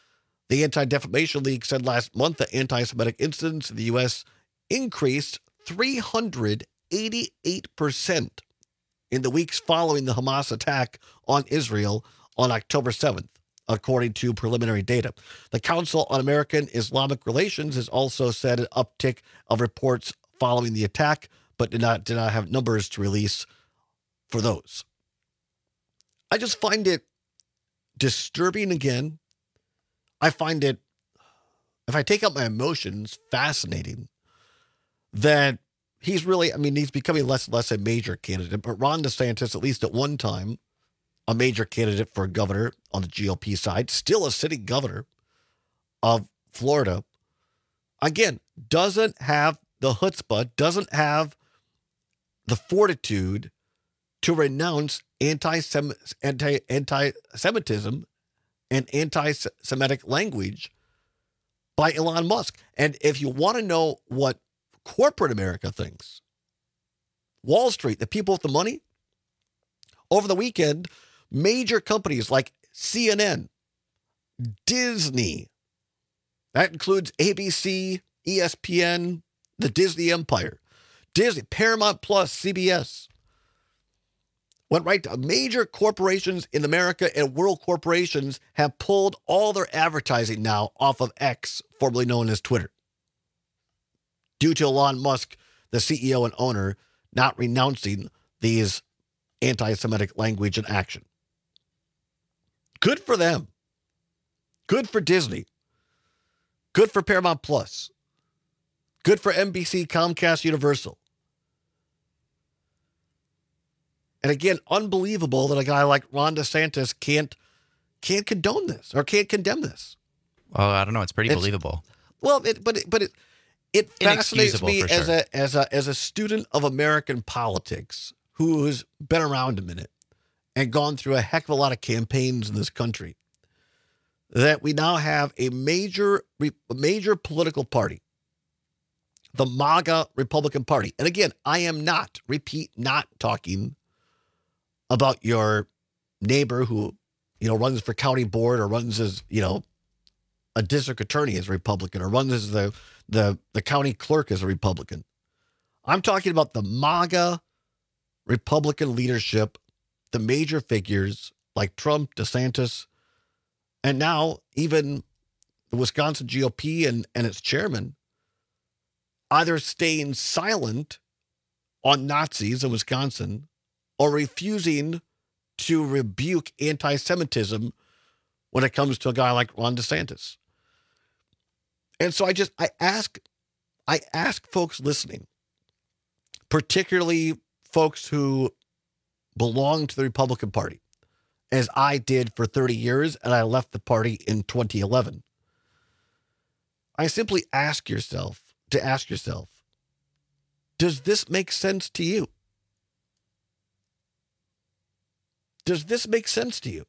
The Anti-Defamation League said last month that anti-Semitic incidents in the U.S. increased 388% in the weeks following the Hamas attack on Israel on October 7th, according to preliminary data. The Council on American Islamic Relations has also said an uptick of reports following the attack, but did not have numbers to release for those. I just find it disturbing again. I find it, if I take out my emotions, fascinating that he's really, he's becoming less and less a major candidate, but Ron DeSantis, at least at one time, a major candidate for governor on the GOP side, still a sitting governor of Florida, again, doesn't have the chutzpah, doesn't have the fortitude to renounce anti-Semitism and anti-Semitic language by Elon Musk. And if you want to know what corporate America thinks, Wall Street, the people with the money, over the weekend, major companies like CNN, Disney, that includes ABC, ESPN, the Disney Empire, Disney, Paramount Plus, CBS, went right to major corporations in America and world corporations have pulled all their advertising now off of X, formerly known as Twitter, due to Elon Musk, the CEO and owner, not renouncing these anti-Semitic language and action. Good for them. Good for Disney. Good for Paramount Plus. Good for NBC, Comcast, Universal. And again, unbelievable that a guy like Ron DeSantis can't condone this or can't condemn this. Well, I don't know. It's pretty believable. Well, it fascinates me as a student of American politics who's been around a minute and gone through a heck of a lot of campaigns in this country, that we now have a major political party, the MAGA Republican Party. And again, I am not talking about your neighbor who, runs for county board or runs as, a district attorney as a Republican or runs as the county clerk as a Republican. I'm talking about the MAGA Republican leadership, the major figures like Trump, DeSantis, and now even the Wisconsin GOP and its chairman, either staying silent on Nazis in Wisconsin or refusing to rebuke anti-Semitism when it comes to a guy like Ron DeSantis. And so I ask folks listening, particularly folks who belong to the Republican Party, as I did for 30 years, and I left the party in 2011. I simply ask yourself, does this make sense to you? Does this make sense to you?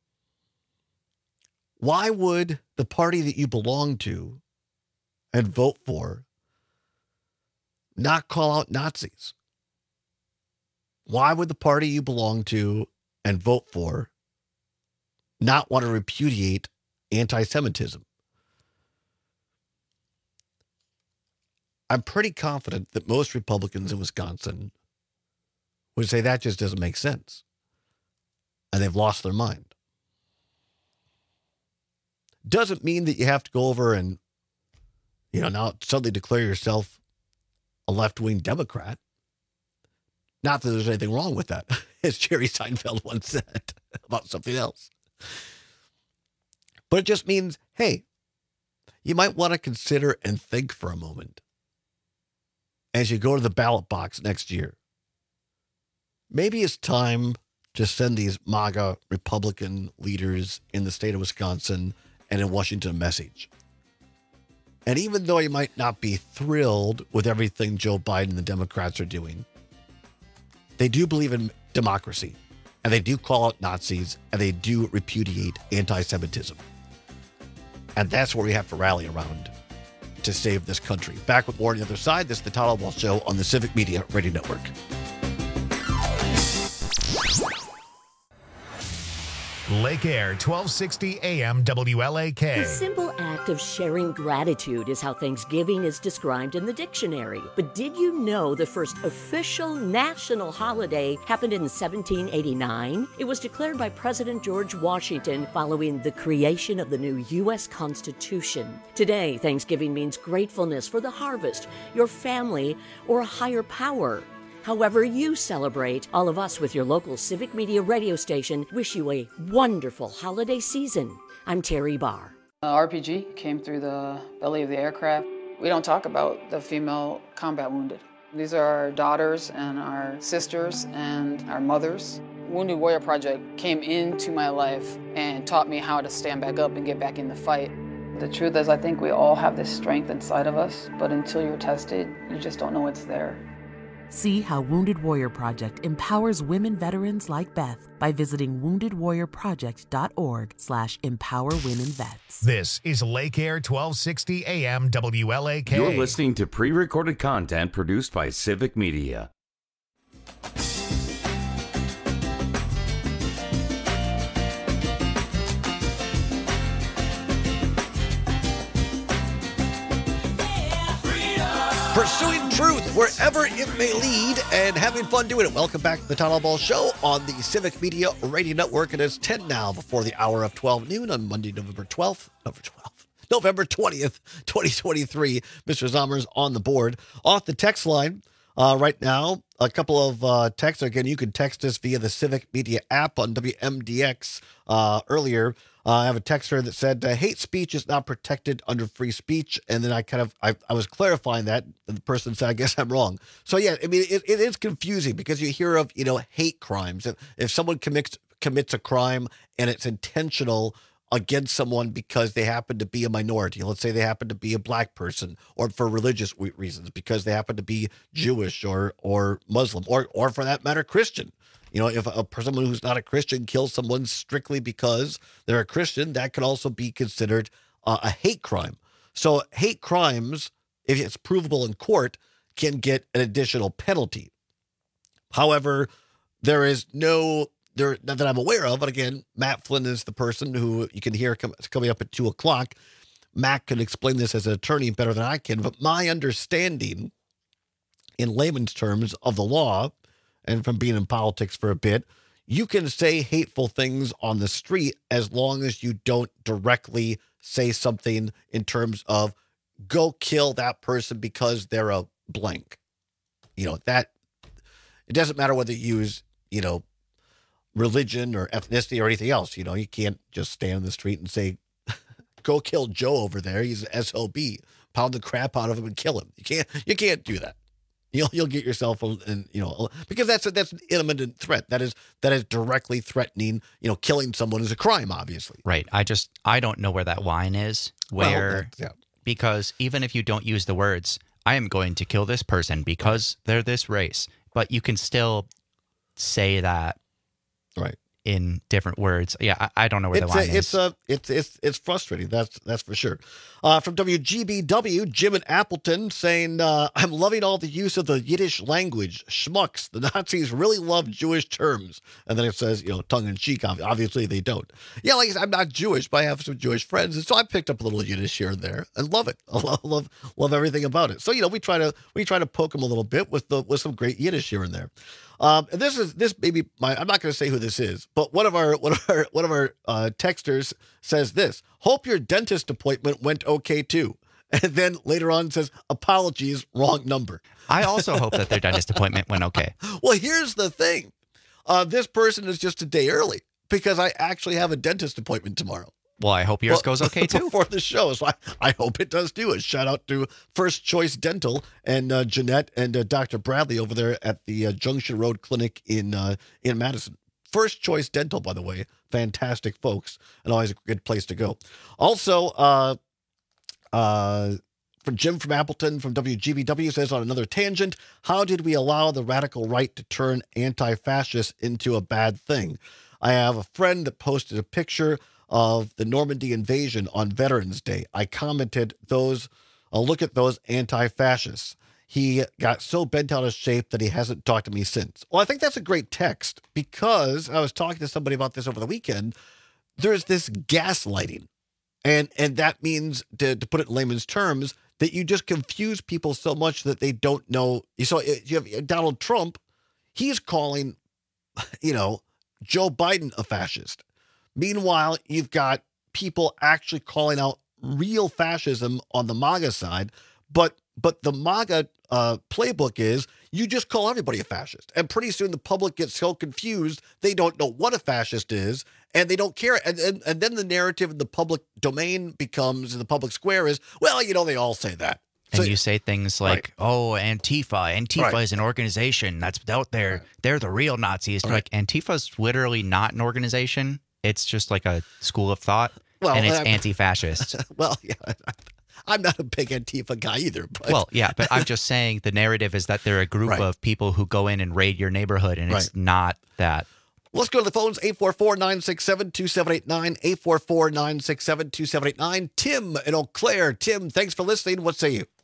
Why would the party that you belong to and vote for not call out Nazis? Why would the party you belong to and vote for not want to repudiate anti-Semitism? I'm pretty confident that most Republicans in Wisconsin would say that just doesn't make sense. And they've lost their mind. Doesn't mean that you have to go over and, now suddenly declare yourself a left-wing Democrat. Not that there's anything wrong with that, as Jerry Seinfeld once said about something else. But it just means, hey, you might want to consider and think for a moment as you go to the ballot box next year. Maybe it's time to send these MAGA Republican leaders in the state of Wisconsin and in Washington a message. And even though you might not be thrilled with everything Joe Biden and the Democrats are doing, they do believe in democracy, and they do call out Nazis, and they do repudiate anti-Semitism. And that's where we have to rally around to save this country. Back with more on the other side. This is the Todd Oswalt Show on the Civic Media Radio Network. Lake Air, 1260 AM WLAK. The simple act of sharing gratitude is how Thanksgiving is described in the dictionary. But did you know the first official national holiday happened in 1789? It was declared by President George Washington following the creation of the new U.S. Constitution. Today, Thanksgiving means gratefulness for the harvest, your family, or a higher power. However you celebrate, all of us with your local Civic Media radio station wish you a wonderful holiday season. I'm Terry Barr. RPG came through the belly of the aircraft. We don't talk about the female combat wounded. These are our daughters and our sisters and our mothers. Wounded Warrior Project came into my life and taught me how to stand back up and get back in the fight. The truth is, I think we all have this strength inside of us, but until you're tested, you just don't know it's there. See how Wounded Warrior Project empowers women veterans like Beth by visiting woundedwarriorproject.org/empowerwomenvets. This is Lake Air 1260 AM WLAK. You're listening to pre-recorded content produced by Civic Media. Pursuing truth wherever it may lead and having fun doing it. Welcome back to the Town Hall Ball Show on the Civic Media Radio Network. It is 10 now before the hour of 12 noon on Monday, November 20th, 2023. Mr. Zommers on the board. Off the text line right now, a couple of texts. Again, you can text us via the Civic Media app on WMDX earlier. I have a texter that said, hate speech is not protected under free speech. And then I was clarifying that. And the person said, I guess I'm wrong. So, yeah, I mean, it is confusing because you hear of, hate crimes. If someone commits a crime and it's intentional against someone because they happen to be a minority, let's say they happen to be a black person, or for religious reasons because they happen to be Jewish or Muslim, or for that matter, Christian. If someone who's not a Christian kills someone strictly because they're a Christian, that could also be considered a hate crime. So hate crimes, if it's provable in court, can get an additional penalty. However, there is not that I'm aware of, but again, Matt Flynn is the person who you can hear coming up at 2 o'clock. Matt can explain this as an attorney better than I can, but my understanding in layman's terms of the law, and from being in politics for a bit, you can say hateful things on the street as long as you don't directly say something in terms of go kill that person because they're a blank. That it doesn't matter whether you use, religion or ethnicity or anything else. You can't just stand in the street and say, go kill Joe over there. He's an SOB. Pound the crap out of him and kill him. You can't do that. You'll get yourself because that's an imminent threat. That is directly threatening. Killing someone is a crime, obviously. Right. I don't know where that line is. Because even if you don't use the words, I am going to kill this person because they're this race, but you can still say that, right, in different words. Yeah, I don't know where the line is. It's frustrating. That's for sure. From WGBW, Jim in Appleton saying, I'm loving all the use of the Yiddish language. Schmucks. The Nazis really love Jewish terms. And then it says, tongue in cheek. Obviously they don't. Yeah, like I said, I'm not Jewish, but I have some Jewish friends. And so I picked up a little Yiddish here and there and love it. I love everything about it. So, we try to poke them a little bit with some great Yiddish here and there. And this may be I'm not going to say who this is, but one of our texters says this: hope your dentist appointment went okay too. And then later on says, apologies, wrong number. I also hope that their dentist appointment went okay. Well, here's the thing. This person is just a day early because I actually have a dentist appointment tomorrow. Well, I hope yours goes okay too. Before the show, so I hope it does too. A shout out to First Choice Dental and Jeanette and Dr. Bradley over there at the Junction Road Clinic in Madison. First Choice Dental, by the way, fantastic folks, and always a good place to go. Also, from Jim from Appleton from WGBW says, on another tangent, how did we allow the radical right to turn anti-fascist into a bad thing? I have a friend that posted a picture of the Normandy invasion on Veterans Day. I commented, look at those anti-fascists. he got so bent out of shape that he hasn't talked to me since. Well, I think that's a great text because I was talking to somebody about this over the weekend. There's this gaslighting. And that means, to put it in layman's terms, that you just confuse people so much that they don't know. So you have Donald Trump. He's calling, Joe Biden a fascist. Meanwhile, you've got people actually calling out real fascism on the MAGA side. But the MAGA playbook is you just call everybody a fascist. And pretty soon the public gets so confused, they don't know what a fascist is, and they don't care. And then the narrative in the public domain becomes, in the public square is, well, they all say that. And so you say things like, oh, Antifa. Antifa is an organization that's out there. They're the real Nazis. Like, Antifa's literally not an organization. It's just like a school of thought, and it's anti-fascist. Well, yeah, I'm not a big Antifa guy either. But. Well, yeah, but I'm just saying the narrative is that they're a group of people who go in and raid your neighborhood, and it's not that. Let's go to the phones, 844-967-2789, 844-967-2789. Tim in Eau Claire. Tim, thanks for listening. What say you?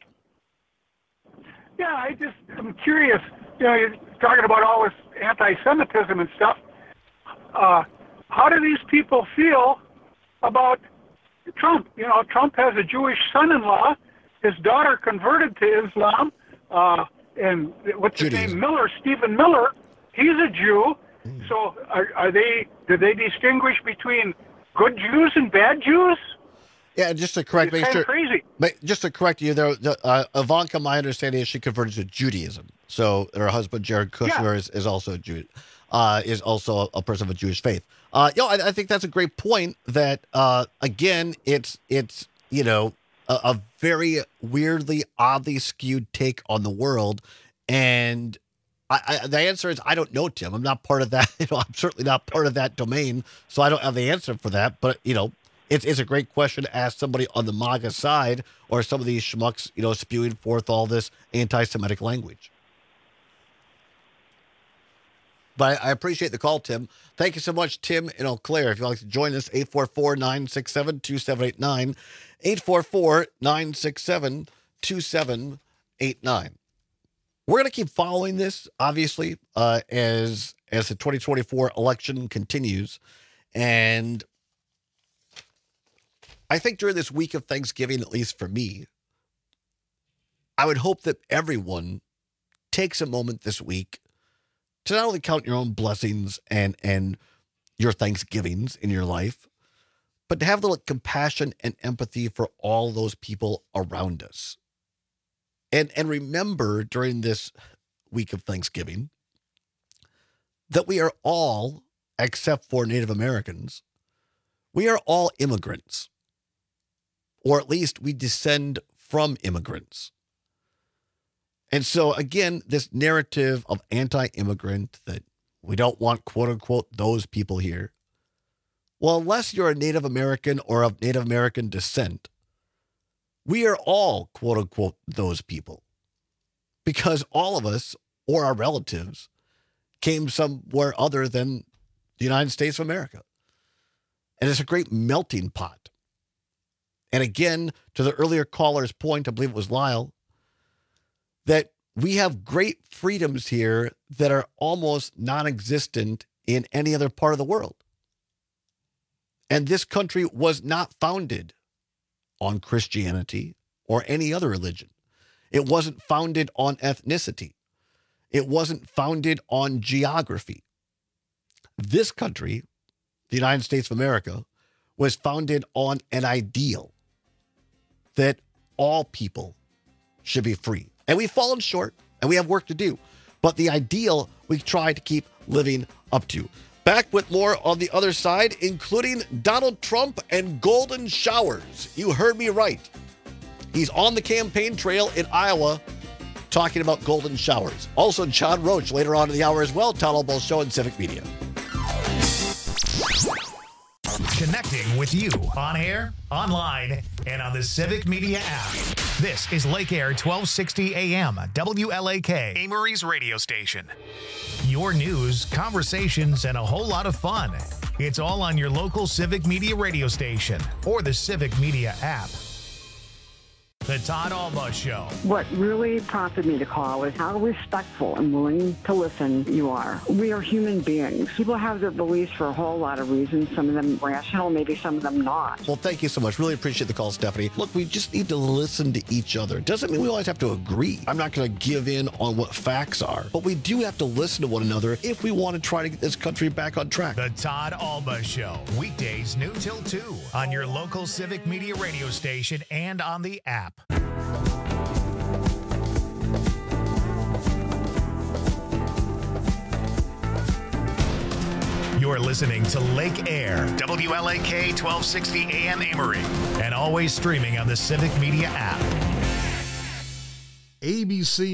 Yeah, I'm curious. You're talking about all this anti-Semitism and stuff. How do these people feel about Trump? Trump has a Jewish son-in-law. His daughter converted to Islam. And what's his name? Stephen Miller. He's a Jew. So do they distinguish between good Jews and bad Jews? Yeah, just to correct, it's kind of crazy. Just to correct you, Ivanka, my understanding is she converted to Judaism. So her husband Jared Kushner is also a Jew, is also a person of a Jewish faith. I think that's a great point. That again, it's a very weirdly, oddly skewed take on the world, and the answer is I don't know, Tim. I'm not part of that. I'm certainly not part of that domain, so I don't have the answer for that. But it's a great question to ask somebody on the MAGA side or some of these schmucks, spewing forth all this anti-Semitic language. But I appreciate the call, Tim. Thank you so much, Tim in Eau Claire. If you'd like to join us, 844-967-2789, 844-967-2789. We're going to keep following this, obviously, as the 2024 election continues. And I think during this week of Thanksgiving, at least for me, I would hope that everyone takes a moment this week to not only count your own blessings and your Thanksgivings in your life, but to have the compassion and empathy for all those people around us. And remember during this week of Thanksgiving that we are all, except for Native Americans, we are all immigrants. Or at least we descend from immigrants. And so, again, this narrative of anti-immigrant, that we don't want, quote unquote, those people here. Well, unless you're a Native American or of Native American descent, we are all, quote unquote, those people. Because all of us, or our relatives, came somewhere other than the United States of America. And it's a great melting pot. And again, to the earlier caller's point, I believe it was Lyle, that we have great freedoms here that are almost non-existent in any other part of the world. And this country was not founded on Christianity or any other religion. It wasn't founded on ethnicity. It wasn't founded on geography. This country, the United States of America, was founded on an ideal that all people should be free. And we've fallen short, and we have work to do. But the ideal we try to keep living up to. Back with more on the other side, including Donald Trump and golden showers. You heard me right. He's on the campaign trail in Iowa talking about golden showers. Also, John Roach later on in the hour as well. Todd Albo Show and Civic Media. Connecting with you on air, online, and on the Civic Media app. This is Lake Air 1260 AM, WLAK, Amory's radio station. Your news, conversations, and a whole lot of fun. It's all on your local Civic Media radio station or the Civic Media app. The Todd Alba Show. What really prompted me to call is how respectful and willing to listen you are. We are human beings. People have their beliefs for a whole lot of reasons, some of them rational, maybe some of them not. Well, thank you so much. Really appreciate the call, Stephanie. Look, we just need to listen to each other. Doesn't mean we always have to agree. I'm not going to give in on what facts are, but we do have to listen to one another if we want to try to get this country back on track. The Todd Alba Show, weekdays noon till 2 on your local Civic Media radio station and on the app. You're listening to Lake Air, WLAK 1260 AM Amory, and always streaming on the Civic Media app. ABC